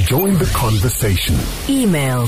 Join the conversation. Email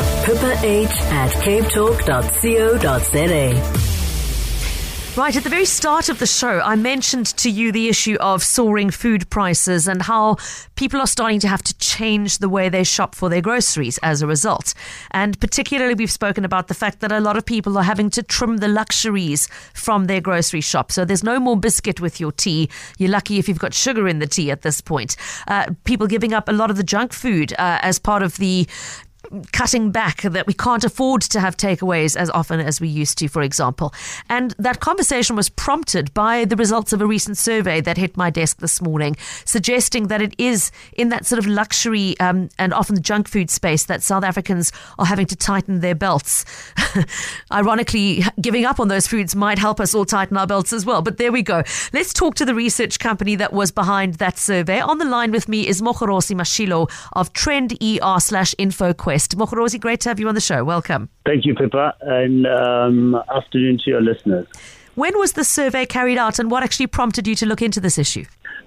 pippa@capetalk.co.za. Right, at the very start of the show, I mentioned to you the issue of soaring food prices and how people are starting to have to change the way they shop for their groceries as a result. And particularly, we've spoken about the fact that a lot of people are having to trim the luxuries from their grocery shop. So there's no more biscuit with your tea. You're lucky if you've got sugar in the tea at this point. People giving up a lot of the junk food as part of the cutting back, that we can't afford to have takeaways as often as we used to, for example. And that conversation was prompted by the results of a recent survey that hit my desk this morning, suggesting that it is in that sort of luxury and often the junk food space that South Africans are having to tighten their belts. Ironically, giving up on those foods might help us all tighten our belts as well. But there we go. Let's talk to the research company that was behind that survey. On the line with me is Mogorosi Mashilo of Trend ER/InfoQuest. Mogorosi, great to have you on the show. Welcome. Thank you, Pippa, and afternoon to your listeners. When was the survey carried out, and what actually prompted you to look into this issue?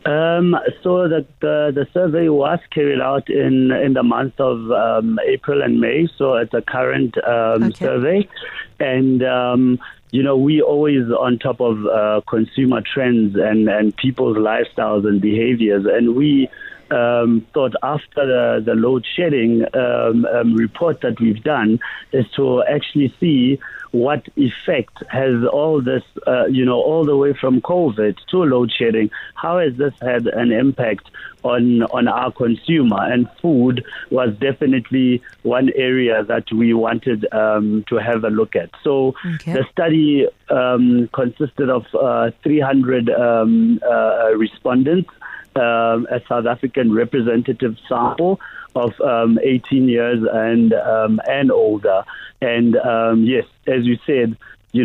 So the survey was carried out in the month of April and May, so it's a current survey. And we always on top of consumer trends and people's lifestyles and behaviors, and we thought after the load shedding report that we've done is to actually see what effect has all this, all the way from COVID to load shedding, how has this had an impact on our consumer? And food was definitely one area that we wanted to have a look at. So the study consisted of 300 respondents, a South African representative sample of 18 years and older. And yes, as you said,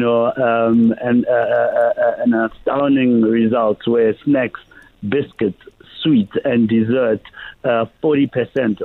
an astounding results where snacks, biscuits, sweets, and dessert, 47%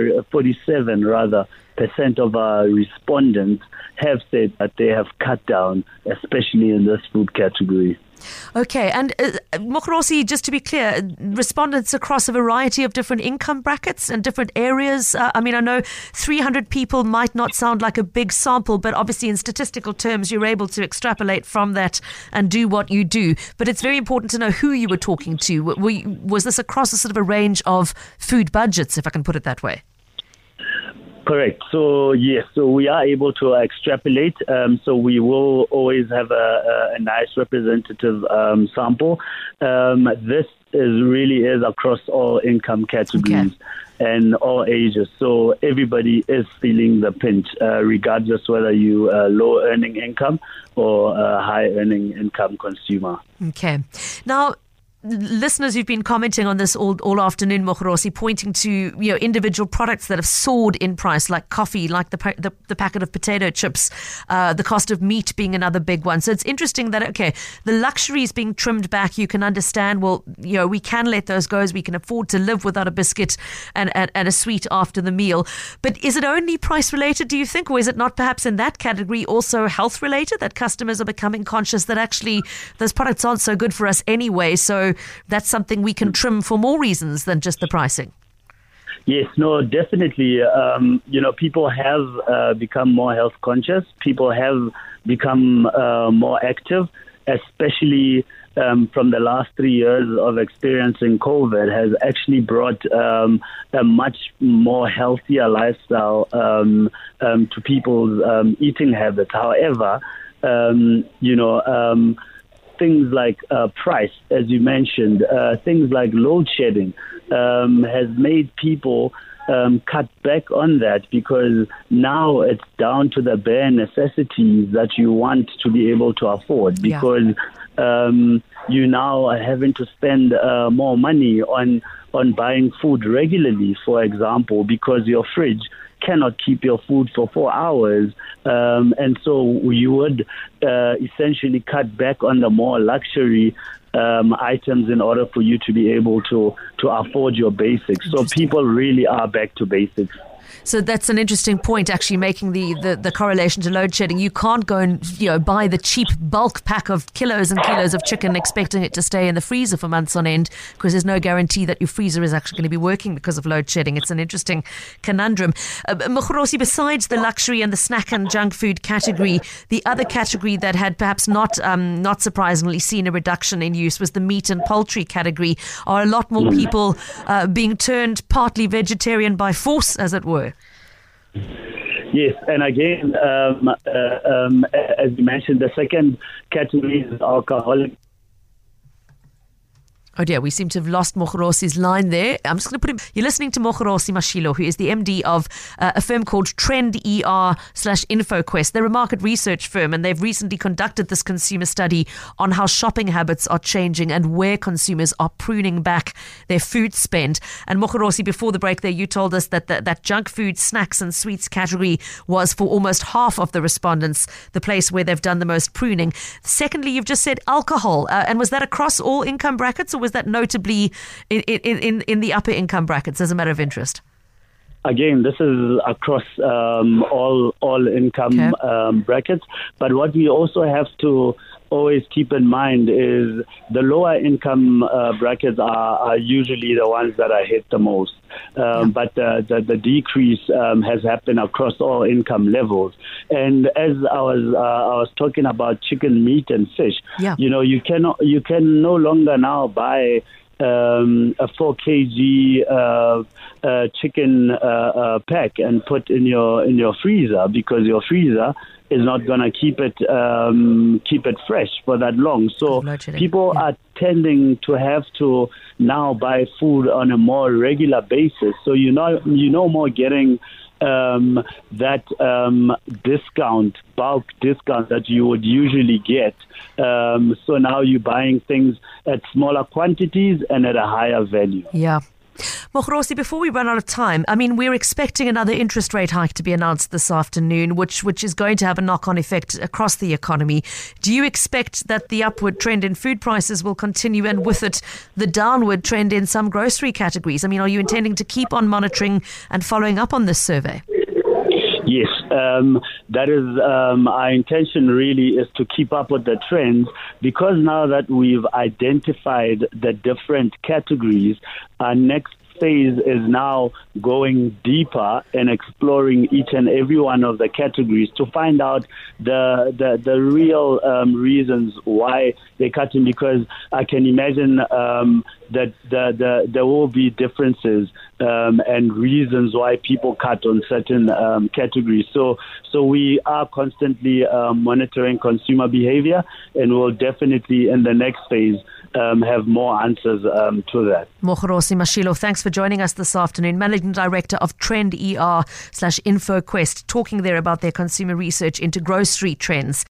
of our respondents have said that they have cut down, especially in this food category. Okay, and Mogorosi, just to be clear, respondents across a variety of different income brackets and different areas. I know 300 people might not sound like a big sample, but obviously in statistical terms, you're able to extrapolate from that and do what you do. But it's very important to know who you were talking to. Was this across a sort of a range of food budgets, if I can put it that way? Correct. So yes, so we are able to extrapolate. So we will always have a nice representative sample. This really is across all income categories and all ages. So everybody is feeling the pinch, regardless whether you low earning income or high earning income consumer. Okay. Now, listeners who've been commenting on this all afternoon, Mogorosi, pointing to individual products that have soared in price, like coffee, like the packet of potato chips, the cost of meat being another big one. So it's interesting that the luxury is being trimmed back. You can understand, we can let those go as we can afford to live without a biscuit and a sweet after the meal. But is it only price related, do you think, or is it not perhaps in that category also health related, that customers are becoming conscious that actually those products aren't so good for us anyway? So that's something we can trim for more reasons than just the pricing. Yes, no, definitely. People have become more health conscious. People have become more active, especially from the last 3 years of experiencing COVID has actually brought a much more healthier lifestyle to people's eating habits. However, things like price, as you mentioned, things like load shedding has made people cut back on that, because now it's down to the bare necessities that you want to be able to afford, because you now are having to spend more money on buying food regularly, for example, because your fridge cannot keep your food for 4 hours. And so you would essentially cut back on the more luxury items in order for you to be able to afford your basics. So people really are back to basics. So that's an interesting point, actually, making the correlation to load shedding. You can't go and buy the cheap bulk pack of kilos and kilos of chicken expecting it to stay in the freezer for months on end, because there's no guarantee that your freezer is actually going to be working because of load shedding. It's an interesting conundrum. Mokgorosi, besides the luxury and the snack and junk food category, the other category that had perhaps not surprisingly seen a reduction in use was the meat and poultry category. Are a lot more people being turned partly vegetarian by force, as it were? Yes, and again, as you mentioned, the second category is alcoholic. Oh dear, we seem to have lost Mokgorosi's line there. I'm just going to put him. You're listening to Mokgorosi Mashilo, who is the MD of a firm called Trend ER/InfoQuest. They're a market research firm, and they've recently conducted this consumer study on how shopping habits are changing and where consumers are pruning back their food spend. And Mokgorosi, before the break there, you told us that that junk food, snacks and sweets category was for almost half of the respondents the place where they've done the most pruning. Secondly, you've just said alcohol. And was that across all income brackets, or was that notably in the upper income brackets, as a matter of interest? Again, this is across all income brackets. But what we also have to always keep in mind is the lower income brackets are usually the ones that are hit the most. But the decrease has happened across all income levels. And as I was talking about chicken, meat, and fish, you can no longer now buy a 4 kg chicken pack and put in your freezer, because your freezer is not going to keep it fresh for that long. So people are tending to have to now buy food on a more regular basis. So no more getting that bulk discount that you would usually get. So now you're buying things at smaller quantities and at a higher value. Yeah. Mokgorosi, before we run out of time, I mean, we're expecting another interest rate hike to be announced this afternoon, which is going to have a knock-on effect across the economy. Do you expect that the upward trend in food prices will continue, and with it, the downward trend in some grocery categories? I mean, are you intending to keep on monitoring and following up on this survey? Yes, that is our intention really, is to keep up with the trends, because now that we've identified the different categories, our next phase is now going deeper and exploring each and every one of the categories to find out the real reasons why they're cutting, because I can imagine that there will be differences and reasons why people cut on certain categories. So we are constantly monitoring consumer behavior, and we'll definitely in the next phase have more answers to that. Mokgorosi Mashilo, thanks for joining us this afternoon. Managing Director of Trend ER/InfoQuest, talking there about their consumer research into grocery trends.